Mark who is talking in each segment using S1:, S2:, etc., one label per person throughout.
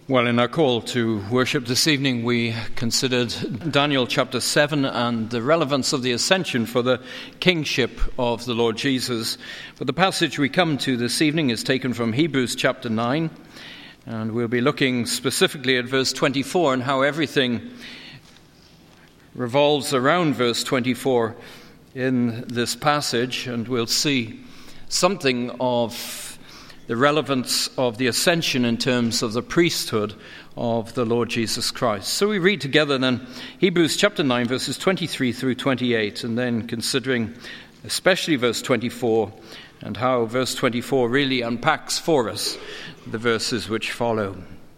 S1: Well, in our call to worship this evening, we considered Daniel chapter 7 and the relevance of the ascension for the kingship of the Lord Jesus. But the passage we come to this evening is taken from Hebrews chapter 9, and we'll be looking specifically at verse 24 and how everything revolves around verse 24 in this passage, and we'll see something of the relevance of the ascension in terms of the priesthood of the Lord Jesus Christ. So we read together then Hebrews chapter 9 verses 23 through 28, and then considering especially verse 24 and how verse 24 really unpacks for us the verses which follow.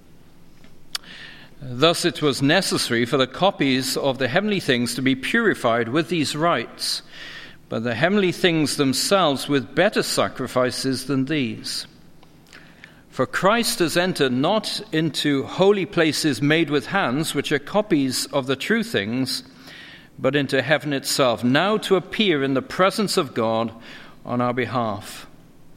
S1: Thus it was necessary for the copies of the heavenly things to be purified with these rites, but the heavenly things themselves with better sacrifices than these. For Christ has entered not into holy places made with hands, which are copies of the true things, but into heaven itself, now to appear in the presence of God on our behalf.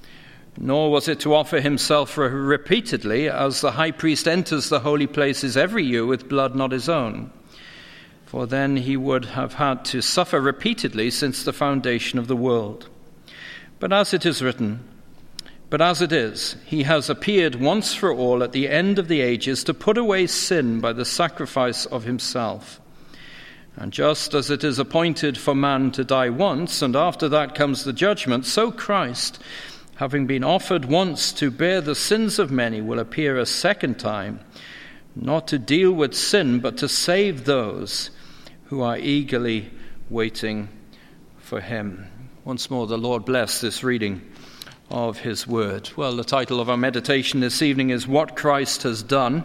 S1: Nor was it to offer himself repeatedly, as the high priest enters the holy places every year with blood not his own. For then he would have had to suffer repeatedly since the foundation of the world. But as it is written, "But as it is, he has appeared once for all at the end of the ages to put away sin by the sacrifice of himself. And just as it is appointed for man to die once, and after that comes the judgment, so Christ, having been offered once to bear the sins of many, will appear a second time, not to deal with sin, but to save those who are eagerly waiting for him." Once more, the Lord bless this reading of his word. Well, the title of our meditation this evening is What Christ Has Done.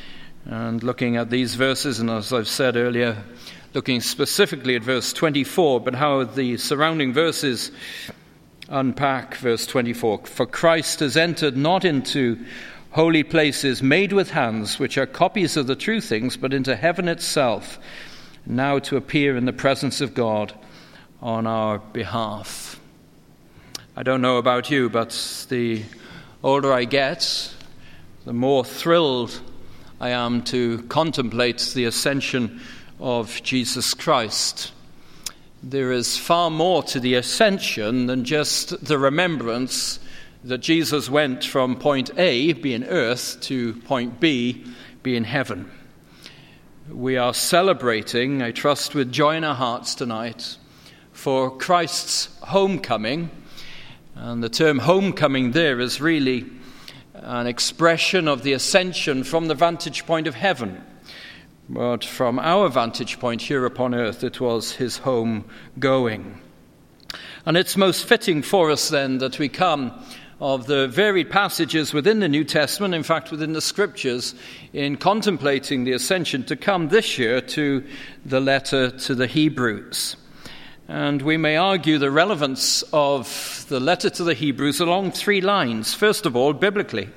S1: And looking at these verses, and as I've said earlier, looking specifically at verse 24, but how the surrounding verses unpack verse 24. For Christ has entered not into holy places made with hands, which are copies of the true things, but into heaven itself, now to appear in the presence of God on our behalf. I don't know about you, but the older I get, the more thrilled I am to contemplate the ascension of Jesus Christ. There is far more to the ascension than just the remembrance that Jesus went from point A, being earth, to point B, being heaven. We are celebrating, I trust with joy in our hearts tonight, for Christ's homecoming. And the term homecoming there is really an expression of the ascension from the vantage point of heaven. But from our vantage point here upon earth, it was his home going. And it's most fitting for us then that we come of the varied passages within the New Testament, in fact within the Scriptures, in contemplating the ascension, to come this year to the letter to the Hebrews. And we may argue the relevance of the letter to the Hebrews along three lines. First of all, biblically.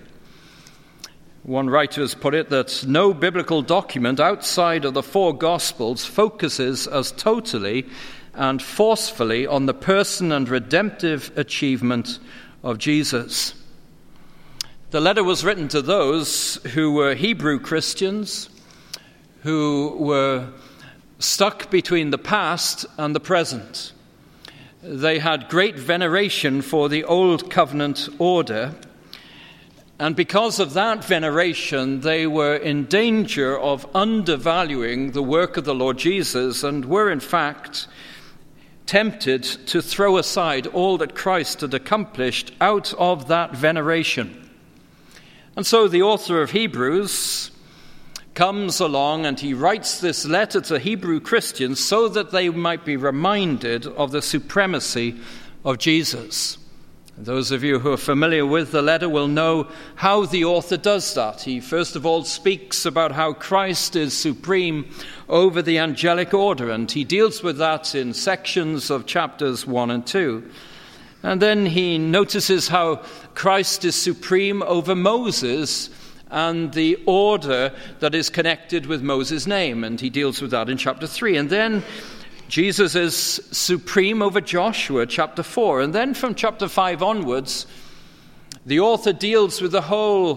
S1: One writer has put it that no biblical document outside of the four Gospels focuses as totally and forcefully on the person and redemptive achievement of Jesus. The letter was written to those who were Hebrew Christians, who were stuck between the past and the present. They had great veneration for the Old Covenant order, and because of that veneration, they were in danger of undervaluing the work of the Lord Jesus, and were in fact tempted to throw aside all that Christ had accomplished out of that veneration. And so the author of Hebrews comes along and he writes this letter to Hebrew Christians so that they might be reminded of the supremacy of Jesus. Those of you who are familiar with the letter will know how the author does that. He first of all speaks about how Christ is supreme over the angelic order, and he deals with that in sections of chapters 1 and 2. And then he notices how Christ is supreme over Moses and the order that is connected with Moses' name, and he deals with that in chapter 3. And then Jesus is supreme over Joshua, chapter 4. And then from chapter 5 onwards, the author deals with the whole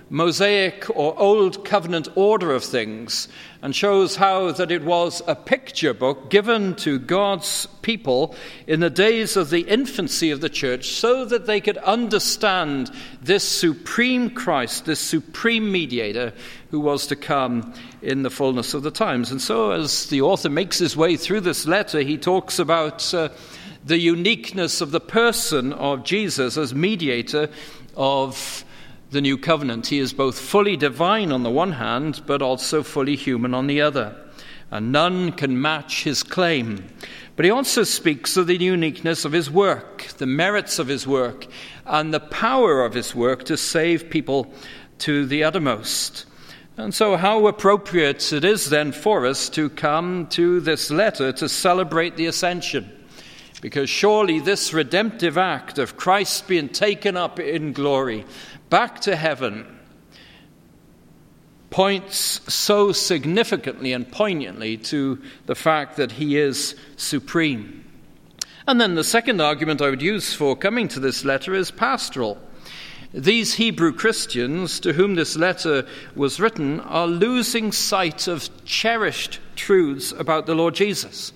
S1: Mosaic or Old Covenant order of things, and shows how that it was a picture book given to God's people in the days of the infancy of the church so that they could understand this supreme Christ, this supreme mediator who was to come in the fullness of the times. And so as the author makes his way through this letter, he talks about the uniqueness of the person of Jesus as mediator of the new covenant. He is both fully divine on the one hand, but also fully human on the other, and none can match his claim. But he also speaks of the uniqueness of his work, the merits of his work, and the power of his work to save people to the uttermost. And so how appropriate it is then for us to come to this letter to celebrate the ascension, because surely this redemptive act of Christ being taken up in glory back to heaven points so significantly and poignantly to the fact that he is supreme. And then the second argument I would use for coming to this letter is pastoral. These Hebrew Christians to whom this letter was written are losing sight of cherished truths about the Lord Jesus.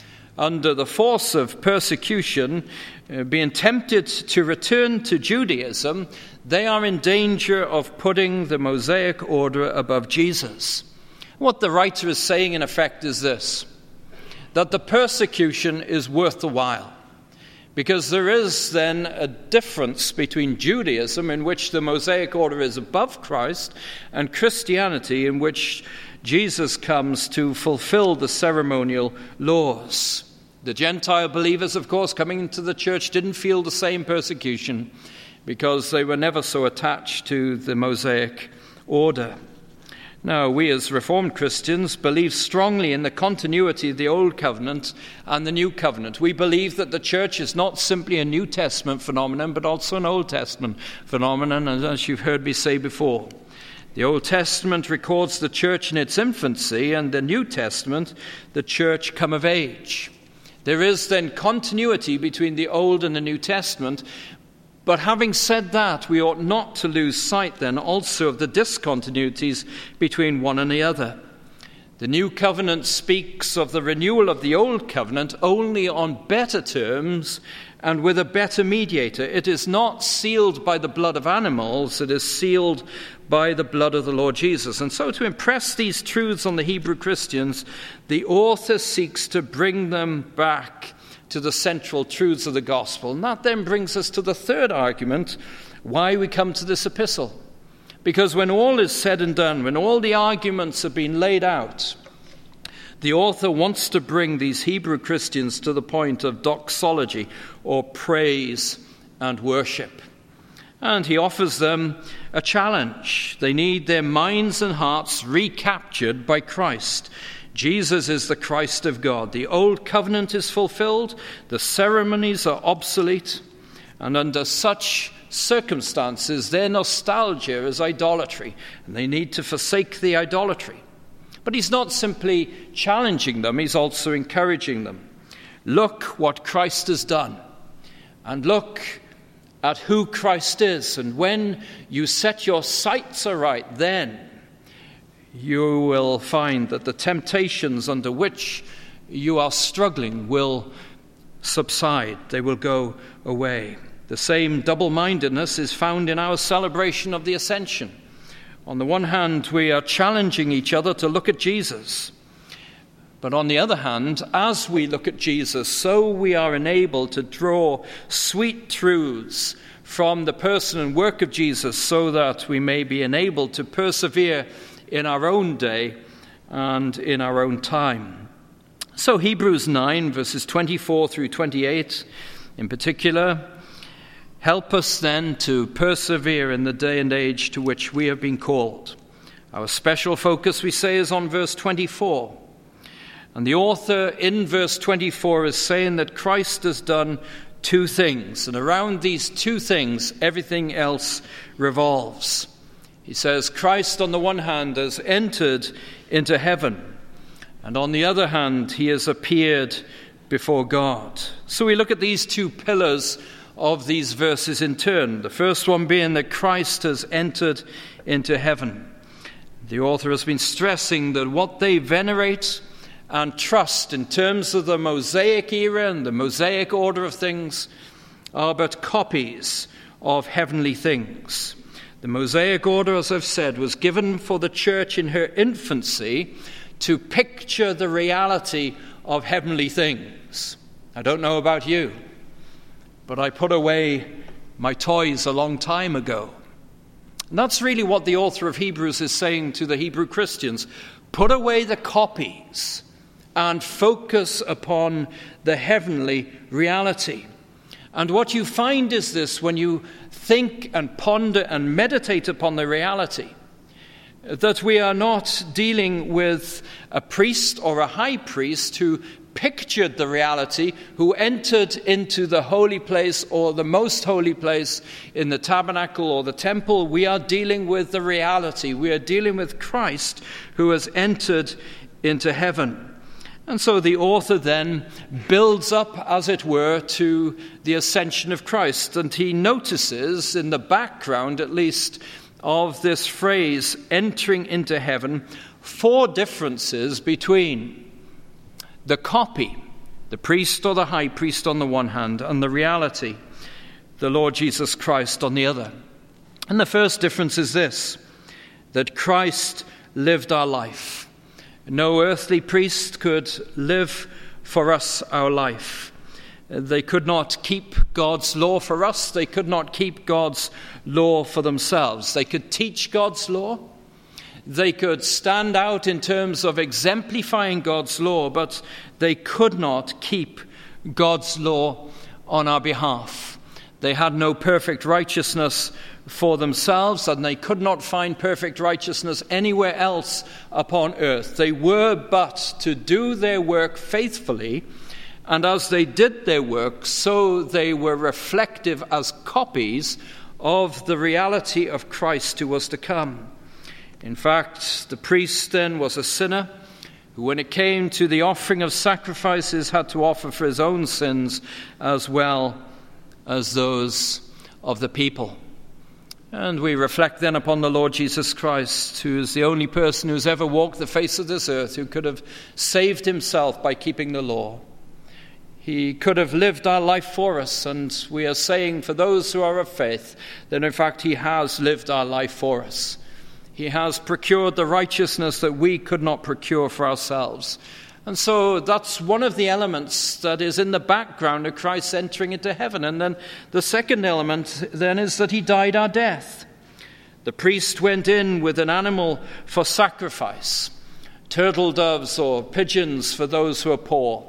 S1: Under the force of persecution, being tempted to return to Judaism, they are in danger of putting the Mosaic order above Jesus. What the writer is saying, in effect, is this: that the persecution is worth the while, because there is then a difference between Judaism, in which the Mosaic order is above Christ, and Christianity, in which Jesus comes to fulfill the ceremonial laws. The Gentile believers, of course, coming into the church didn't feel the same persecution because they were never so attached to the Mosaic order. Now, we as Reformed Christians believe strongly in the continuity of the Old Covenant and the New Covenant. We believe that the church is not simply a New Testament phenomenon, but also an Old Testament phenomenon, as you've heard me say before. The Old Testament records the church in its infancy, and the New Testament, the church come of age. There is then continuity between the Old and the New Testament, but having said that, we ought not to lose sight then also of the discontinuities between one and the other. The New Covenant speaks of the renewal of the Old Covenant only on better terms and with a better mediator. It is not sealed by the blood of animals, it is sealed by the blood of the Lord Jesus. And so to impress these truths on the Hebrew Christians, the author seeks to bring them back to the central truths of the gospel. And that then brings us to the third argument, why we come to this epistle. Because when all is said and done, when all the arguments have been laid out, the author wants to bring these Hebrew Christians to the point of doxology, or praise and worship. And he offers them a challenge. They need their minds and hearts recaptured by Christ. Jesus is the Christ of God. The old covenant is fulfilled, the ceremonies are obsolete, and under such circumstances, their nostalgia is idolatry, and they need to forsake the idolatry. But he's not simply challenging them, he's also encouraging them. Look what Christ has done, and look at who Christ is, and when you set your sights aright, then you will find that the temptations under which you are struggling will subside. They will go away. The same double-mindedness is found in our celebration of the Ascension. On the one hand, we are challenging each other to look at Jesus. But on the other hand, as we look at Jesus, so we are enabled to draw sweet truths from the person and work of Jesus so that we may be enabled to persevere in our own day and in our own time. So Hebrews 9, verses 24 through 28 in particular, help us then to persevere in the day and age to which we have been called. Our special focus, we say, is on verse 24. And the author in verse 24 is saying that Christ has done two things, and around these two things, everything else revolves. He says Christ, on the one hand, has entered into heaven, and on the other hand, he has appeared before God. So we look at these two pillars of these verses in turn. The first one being that Christ has entered into heaven. The author has been stressing that what they venerate and trust in terms of the Mosaic era and the Mosaic order of things are but copies of heavenly things. The Mosaic order, as I've said, was given for the church in her infancy to picture the reality of heavenly things. I don't know about you, but I put away my toys a long time ago. And that's really what the author of Hebrews is saying to the Hebrew Christians. Put away the copies and focus upon the heavenly reality. And what you find is this: when you think and ponder and meditate upon the reality, that we are not dealing with a priest or a high priest who pictured the reality, who entered into the holy place or the most holy place in the tabernacle or the temple. We are dealing with the reality. We are dealing with Christ who has entered into heaven. And so the author then builds up, as it were, to the ascension of Christ. And he notices in the background, at least, of this phrase, entering into heaven, 4 differences between the copy, the priest or the high priest on the one hand, and the reality, the Lord Jesus Christ on the other. And the first difference is this: that Christ lived our life. No earthly priest could live for us our life. They could not keep God's law for us. They could not keep God's law for themselves. They could teach God's law. They could stand out in terms of exemplifying God's law, but they could not keep God's law on our behalf. They had no perfect righteousness for themselves, and they could not find perfect righteousness anywhere else upon earth. They were but to do their work faithfully, and as they did their work, so they were reflective as copies of the reality of Christ who was to come. In fact, the priest then was a sinner who, when it came to the offering of sacrifices, had to offer for his own sins as well as those of the people. And we reflect then upon the Lord Jesus Christ, who is the only person who's ever walked the face of this earth who could have saved himself by keeping the law. He could have lived our life for us, and we are saying for those who are of faith that in fact he has lived our life for us. He has procured the righteousness that we could not procure for ourselves. And so that's one of the elements that is in the background of Christ entering into heaven. And then the second element then is that he died our death. The priest went in with an animal for sacrifice, turtle doves or pigeons for those who are poor,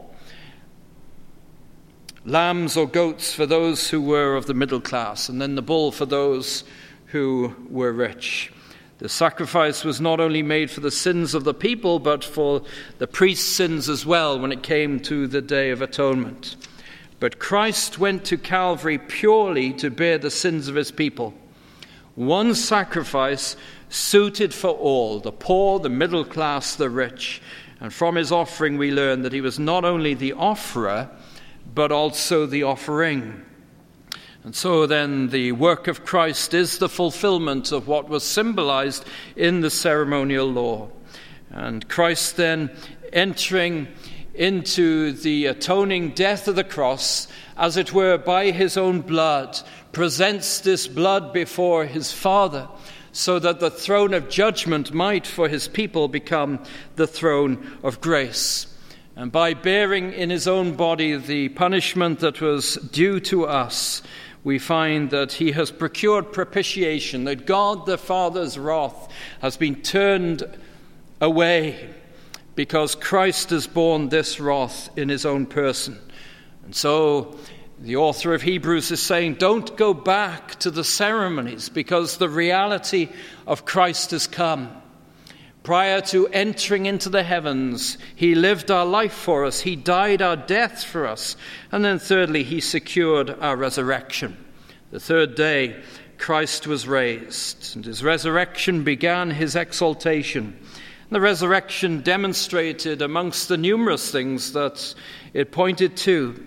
S1: lambs or goats for those who were of the middle class, and then the bull for those who were rich. The sacrifice was not only made for the sins of the people, but for the priest's sins as well when it came to the Day of Atonement. But Christ went to Calvary purely to bear the sins of his people. One sacrifice suited for all, the poor, the middle class, the rich. And from his offering we learn that he was not only the offerer, but also the offering. And so then the work of Christ is the fulfillment of what was symbolized in the ceremonial law. And Christ then entering into the atoning death of the cross, as it were by his own blood, presents this blood before his Father, so that the throne of judgment might for his people become the throne of grace. And by bearing in his own body the punishment that was due to us, we find that he has procured propitiation, that God the Father's wrath has been turned away because Christ has borne this wrath in his own person. And so the author of Hebrews is saying, don't go back to the ceremonies, because the reality of Christ has come. Prior to entering into the heavens, he lived our life for us. He died our death for us. And then thirdly, he secured our resurrection. The third day, Christ was raised, and his resurrection began his exaltation. The resurrection demonstrated, amongst the numerous things that it pointed to,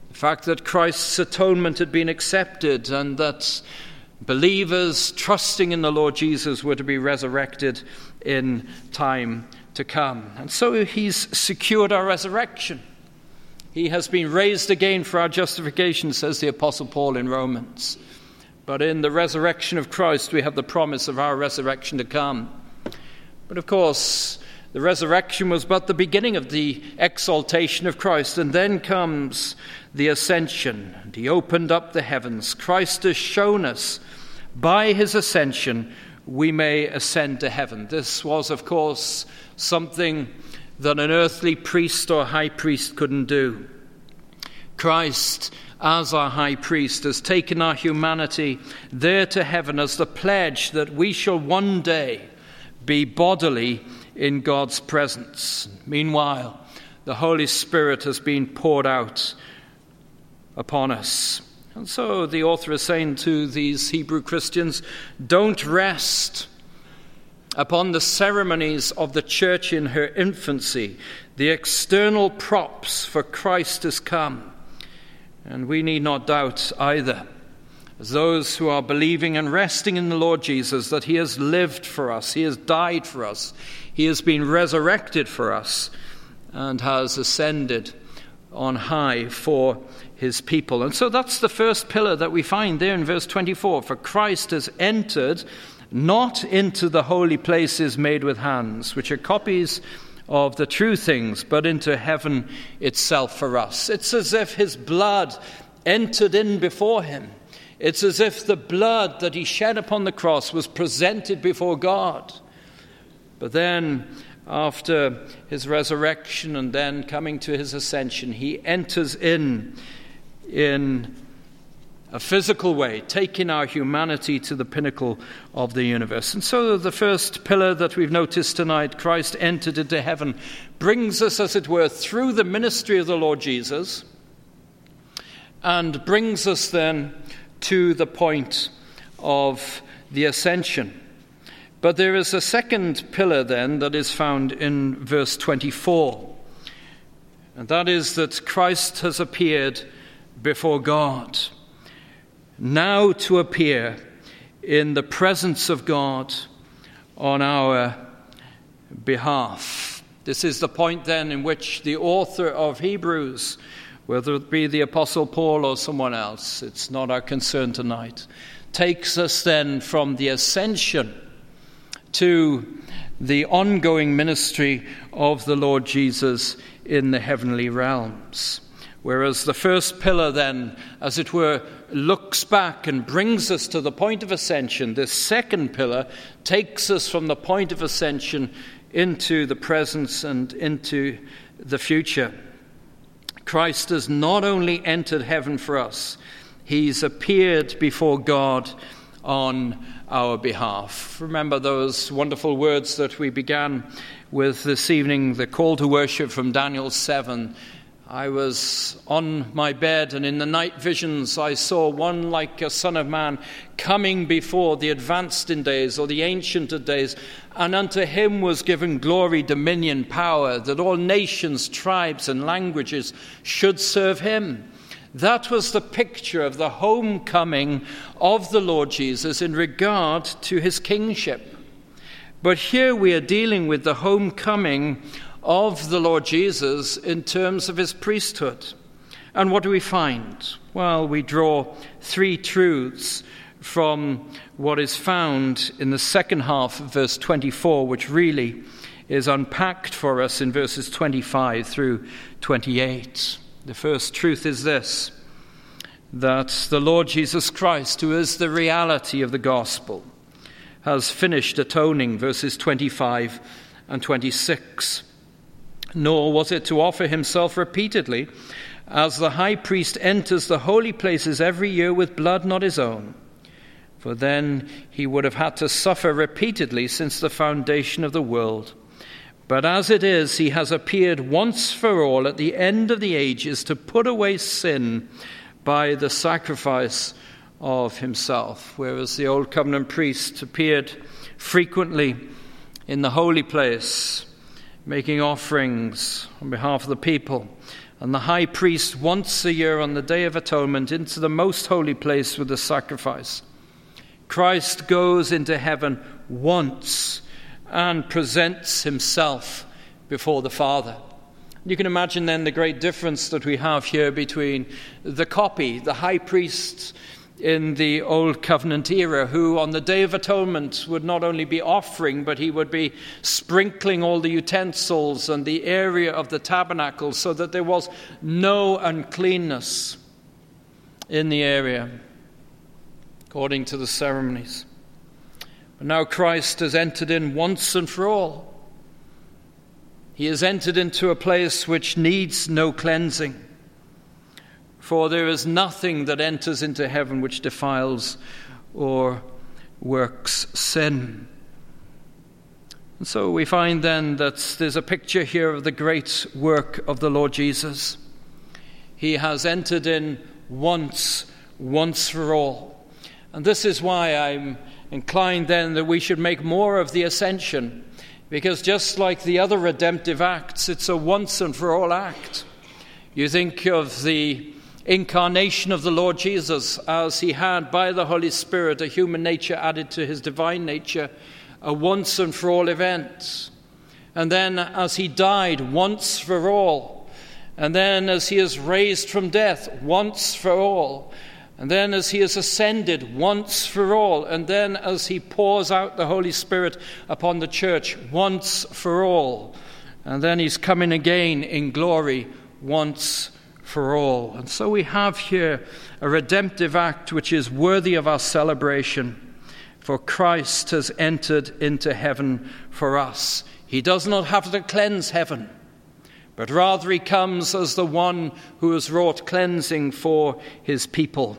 S1: The fact that Christ's atonement had been accepted and that believers trusting in the Lord Jesus were to be resurrected in time to come. And so he's secured our resurrection. He has been raised again for our justification, says the Apostle Paul in Romans. But in the resurrection of Christ, we have the promise of our resurrection to come. But of course, the resurrection was but the beginning of the exaltation of Christ. And then comes the ascension. And he opened up the heavens. Christ has shown us by his ascension we may ascend to heaven. This was, of course, something that an earthly priest or high priest couldn't do. Christ, as our high priest, has taken our humanity there to heaven as the pledge that we shall one day be bodily in God's presence. Meanwhile, the Holy Spirit has been poured out upon us. And so the author is saying to these Hebrew Christians, don't rest upon the ceremonies of the church in her infancy. The external props for Christ has come. And we need not doubt either, as those who are believing and resting in the Lord Jesus, that he has lived for us, he has died for us, he has been resurrected for us, and has ascended on high for his people. And so that's the first pillar that we find there in verse 24. For Christ has entered not into the holy places made with hands, which are copies of the true things, but into heaven itself for us. It's as if his blood entered in before him. It's as if the blood that he shed upon the cross was presented before God. But then, after his resurrection and then coming to his ascension, he enters in a physical way, taking our humanity to the pinnacle of the universe. And so the first pillar that we've noticed tonight, Christ entered into heaven, brings us, as it were, through the ministry of the Lord Jesus, and brings us then to the point of the ascension. But there is a second pillar then that is found in verse 24. And that is that Christ has appeared before God, now to appear in the presence of God on our behalf. This is the point then in which the author of Hebrews, whether it be the Apostle Paul or someone else, it's not our concern tonight, takes us then from the ascension to the ongoing ministry of the Lord Jesus in the heavenly realms. Whereas the first pillar then, as it were, looks back and brings us to the point of ascension, this second pillar takes us from the point of ascension into the presence and into the future. Christ has not only entered heaven for us, he's appeared before God on our behalf. Remember those wonderful words that we began with this evening, the call to worship from Daniel 7. I was on my bed, and in the night visions I saw one like a son of man coming before the advanced in days, or the ancient of days, and unto him was given glory, dominion, power, that all nations, tribes, and languages should serve him. That was the picture of the homecoming of the Lord Jesus in regard to his kingship. But here we are dealing with the homecoming of the Lord Jesus in terms of his priesthood. And what do we find? Well, we draw three truths from what is found in the second half of verse 24, which really is unpacked for us in verses 25 through 28. The first truth is this, that the Lord Jesus Christ, who is the reality of the gospel, has finished atoning, verses 25 and 26. Nor was it to offer himself repeatedly, as the high priest enters the holy places every year with blood not his own. For then he would have had to suffer repeatedly since the foundation of the world. But as it is, he has appeared once for all at the end of the ages to put away sin by the sacrifice of himself. Whereas the old covenant priest appeared frequently in the holy place, making offerings on behalf of the people, and the high priest once a year on the Day of Atonement into the most holy place with the sacrifice. Christ goes into heaven once and presents himself before the Father. You can imagine then the great difference that we have here between the copy, the high priest in the Old Covenant era, who on the Day of Atonement would not only be offering, but he would be sprinkling all the utensils and the area of the tabernacle so that there was no uncleanness in the area, according to the ceremonies. But now Christ has entered in once and for all. He has entered into a place which needs no cleansing. For there is nothing that enters into heaven which defiles or works sin. And so we find then that there's a picture here of the great work of the Lord Jesus. He has entered in once for all. And this is why I'm inclined then that we should make more of the ascension, because just like the other redemptive acts, it's a once and for all act. You think of the incarnation of the Lord Jesus as he had by the Holy Spirit a human nature added to his divine nature, a once and for all event. And then as he died once for all, and then as he is raised from death once for all, and then as he is ascended once for all, and then as he pours out the Holy Spirit upon the church once for all, and then he's coming again in glory once for all. And so we have here a redemptive act which is worthy of our celebration, for Christ has entered into heaven for us. He does not have to cleanse heaven, but rather he comes as the one who has wrought cleansing for his people.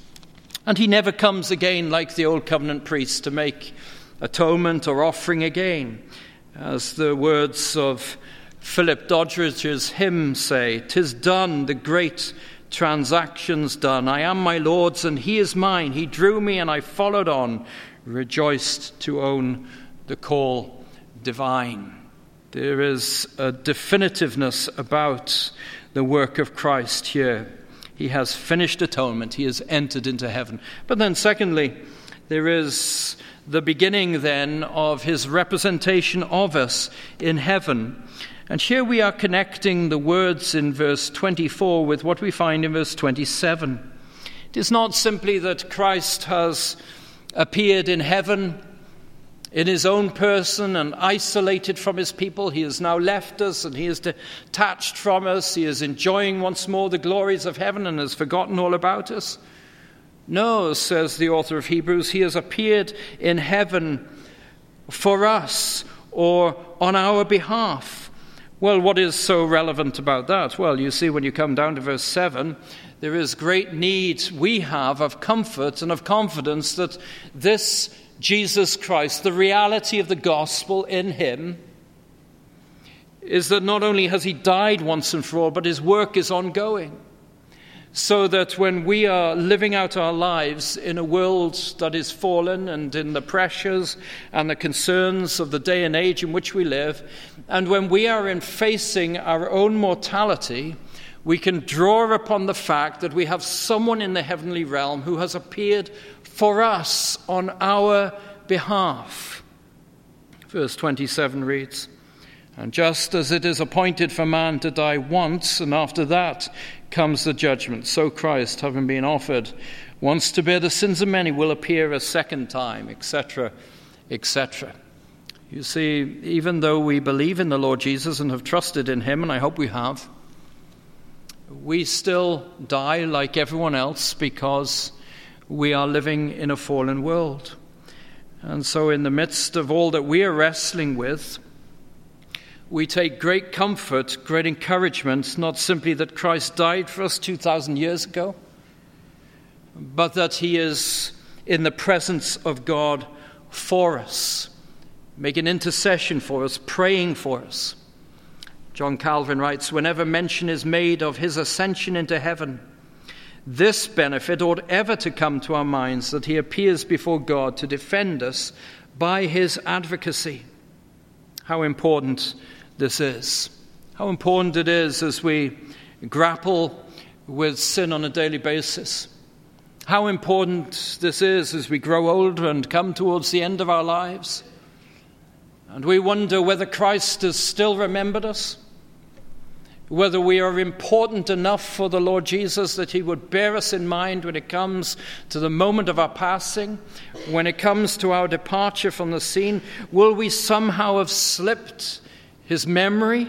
S1: And he never comes again like the Old Covenant priests to make atonement or offering again. As the words of Philip Doddridge's hymn say, "'Tis done, the great transaction's done. I am my Lord's and he is mine. He drew me and I followed on, rejoiced to own the call divine." There is a definitiveness about the work of Christ here. He has finished atonement. He has entered into heaven. But then secondly, there is the beginning then of his representation of us in heaven. And here we are connecting the words in verse 24 with what we find in verse 27. It is not simply that Christ has appeared in heaven in his own person and isolated from his people. He has now left us and he is detached from us. He is enjoying once more the glories of heaven and has forgotten all about us. No, says the author of Hebrews, he has appeared in heaven for us or on our behalf. Well, what is so relevant about that? Well, you see, when you come down to verse 7, there is great need we have of comfort and of confidence that this Jesus Christ, the reality of the gospel in him, is that not only has he died once and for all, but his work is ongoing. So that when we are living out our lives in a world that is fallen and in the pressures and the concerns of the day and age in which we live, and when we are in facing our own mortality, we can draw upon the fact that we have someone in the heavenly realm who has appeared for us on our behalf. Verse 27 reads, "And just as it is appointed for man to die once, and after that comes the judgment, so Christ, having been offered once to bear the sins of many, will appear a second time," etc., etc. You see, even though we believe in the Lord Jesus and have trusted in him, and I hope we have, we still die like everyone else because we are living in a fallen world. And so in the midst of all that we are wrestling with, we take great comfort, great encouragement, not simply that Christ died for us 2,000 years ago, but that he is in the presence of God for us, making intercession for us, praying for us. John Calvin writes, "Whenever mention is made of his ascension into heaven, this benefit ought ever to come to our minds, that he appears before God to defend us by his advocacy." How important this is. How important it is as we grapple with sin on a daily basis. How important this is as we grow older and come towards the end of our lives. And we wonder whether Christ has still remembered us, whether we are important enough for the Lord Jesus that he would bear us in mind when it comes to the moment of our passing, when it comes to our departure from the scene. Will we somehow have slipped his memory?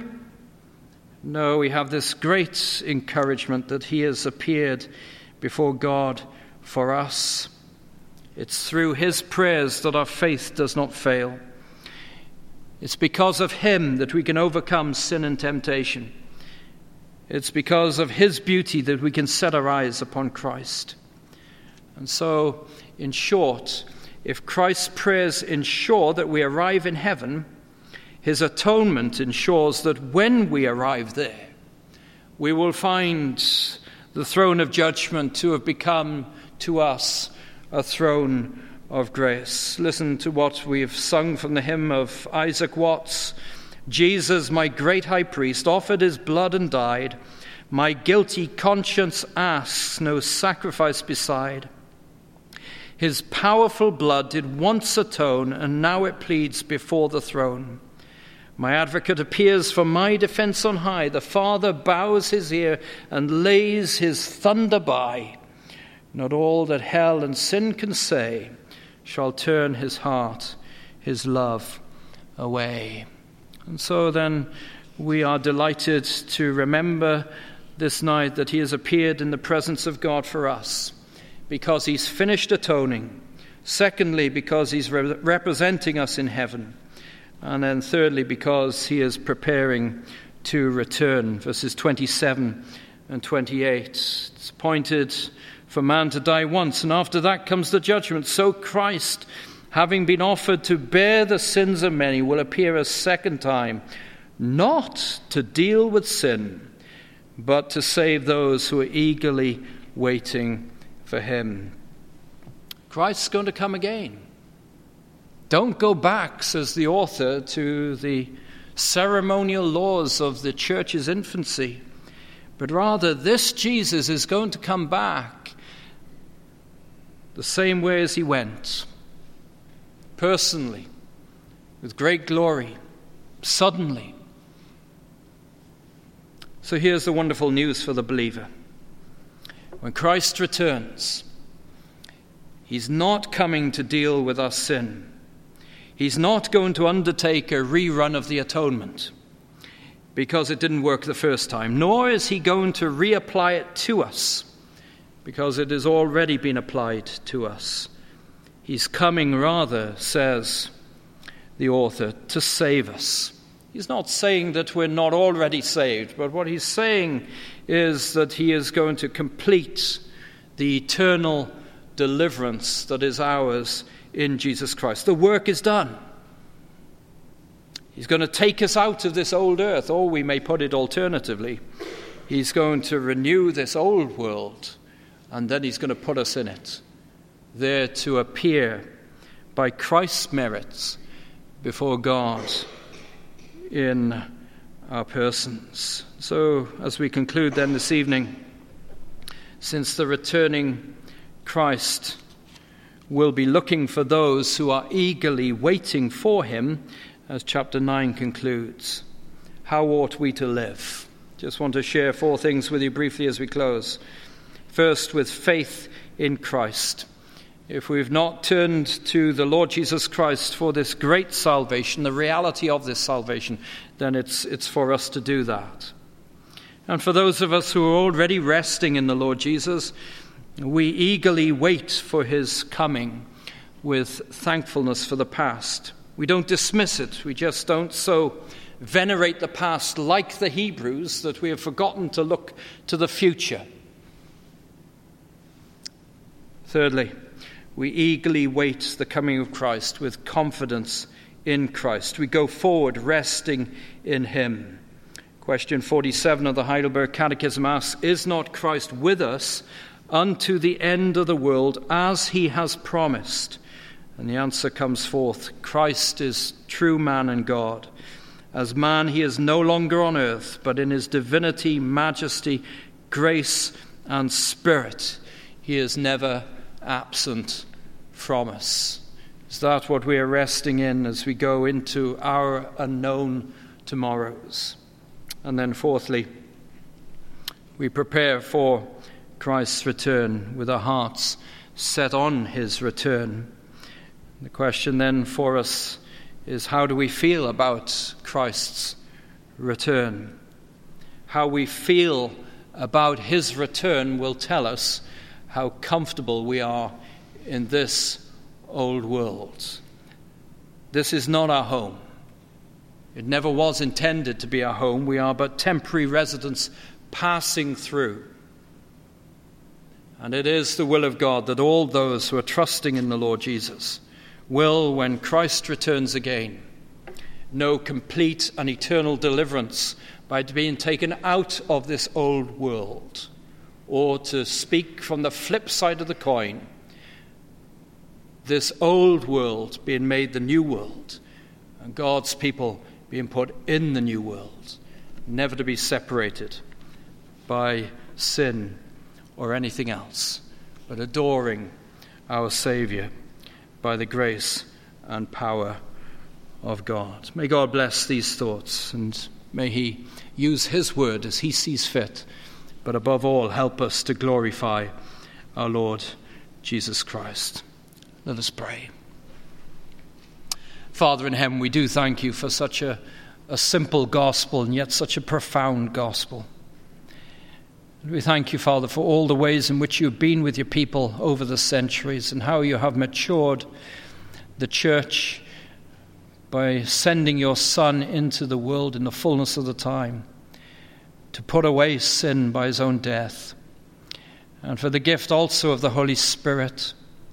S1: No, we have this great encouragement that he has appeared before God for us. It's through his prayers that our faith does not fail. It's because of him that we can overcome sin and temptation. It's because of his beauty that we can set our eyes upon Christ. And so, in short, if Christ's prayers ensure that we arrive in heaven, his atonement ensures that when we arrive there, we will find the throne of judgment to have become to us a throne of grace. Listen to what we've sung from the hymn of Isaac Watts. Jesus, my great high priest, offered his blood and died. My guilty conscience asks no sacrifice beside. His powerful blood did once atone, and now it pleads before the throne. My advocate appears for my defense on high. The Father bows his ear and lays his thunder by. Not all that hell and sin can say shall turn his heart, his love away. And so then we are delighted to remember this night that he has appeared in the presence of God for us, because he's finished atoning. Secondly, because he's representing us in heaven. And then thirdly, because he is preparing to return. Verses 27 and 28. It's appointed for man to die once, and after that comes the judgment. So Christ, having been offered to bear the sins of many, will appear a second time, not to deal with sin, but to save those who are eagerly waiting for him. Christ's going to come again. Don't go back, says the author, to the ceremonial laws of the church's infancy, but rather this Jesus is going to come back the same way as he went, personally, with great glory, suddenly. So here's the wonderful news for the believer. When Christ returns, he's not coming to deal with our sin. He's not going to undertake a rerun of the atonement because it didn't work the first time, nor is he going to reapply it to us because it has already been applied to us. He's coming rather, says the author, to save us. He's not saying that we're not already saved, but what he's saying is that he is going to complete the eternal deliverance that is ours in Jesus Christ. The work is done. He's going to take us out of this old earth, or we may put it alternatively. He's going to renew this old world, and then he's going to put us in it, there to appear by Christ's merits before God in our persons. So, as we conclude then this evening, since the returning Christ will be looking for those who are eagerly waiting for him, as chapter 9 concludes, how ought we to live? Just want to share 4 things with you briefly as we close. First, with faith in Christ. If we've not turned to the Lord Jesus Christ for this great salvation, the reality of this salvation, then it's for us to do that. And for those of us who are already resting in the Lord Jesus, we eagerly wait for his coming with thankfulness for the past. We don't dismiss it. We just don't so venerate the past like the Hebrews that we have forgotten to look to the future. Thirdly, we eagerly wait the coming of Christ with confidence in Christ. We go forward resting in him. Question 47 of the Heidelberg Catechism asks, is not Christ with us unto the end of the world as he has promised? And the answer comes forth, Christ is true man and God, As man, he is no longer on earth, but in his divinity, majesty, grace, and spirit, he is never absent from us. Is that what we are resting in as we go into our unknown tomorrows? And then fourthly, we prepare for Christ's return with our hearts set on his return. The question then for us is, how do we feel about Christ's return? How we feel about his return will tell us how comfortable we are in this old world. This is not our home. It never was intended to be our home. We are but temporary residents passing through. And it is the will of God that all those who are trusting in the Lord Jesus will, when Christ returns again, know complete and eternal deliverance by being taken out of this old world. Or to speak from the flip side of the coin, this old world being made the new world, and God's people being put in the new world, never to be separated by sin or anything else, but adoring our Saviour by the grace and power of God. May God bless these thoughts, and may he use his word as he sees fit, but above all help us to glorify our Lord Jesus Christ. Let us pray. Father in heaven, we do thank you for such a simple gospel and yet such a profound gospel. We thank you, Father, for all the ways in which you've been with your people over the centuries and how you have matured the church by sending your Son into the world in the fullness of the time to put away sin by his own death, and for the gift also of the Holy Spirit,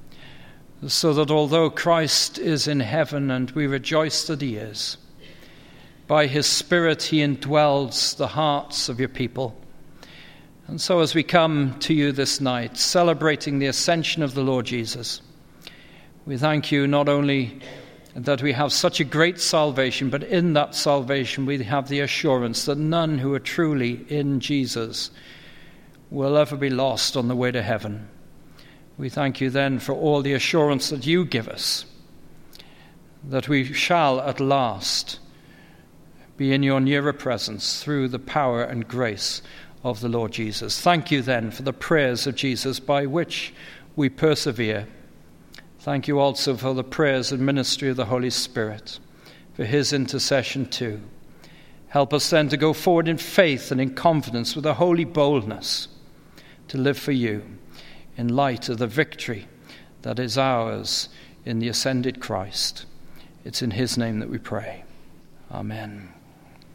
S1: so that although Christ is in heaven and we rejoice that he is, by his Spirit he indwells the hearts of your people. And so as we come to you this night, celebrating the ascension of the Lord Jesus, we thank you not only that we have such a great salvation, but in that salvation we have the assurance that none who are truly in Jesus will ever be lost on the way to heaven. We thank you then for all the assurance that you give us, that we shall at last be in your nearer presence through the power and grace of the Lord Jesus. Thank you then for the prayers of Jesus by which we persevere. Thank you also for the prayers and ministry of the Holy Spirit, for his intercession too. Help us then to go forward in faith and in confidence with a holy boldness to live for you in light of the victory that is ours in the ascended Christ. It's in his name that we pray. Amen.